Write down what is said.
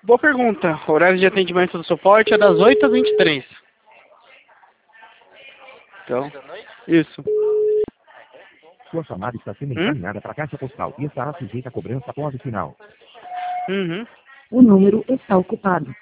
Boa pergunta. O horário de atendimento do suporte é das 8 às 23. Então, isso. Sua chamada está sendo encaminhada para a caixa postal e estará sujeita a cobrança após o sinal. Uhum. O número está ocupado.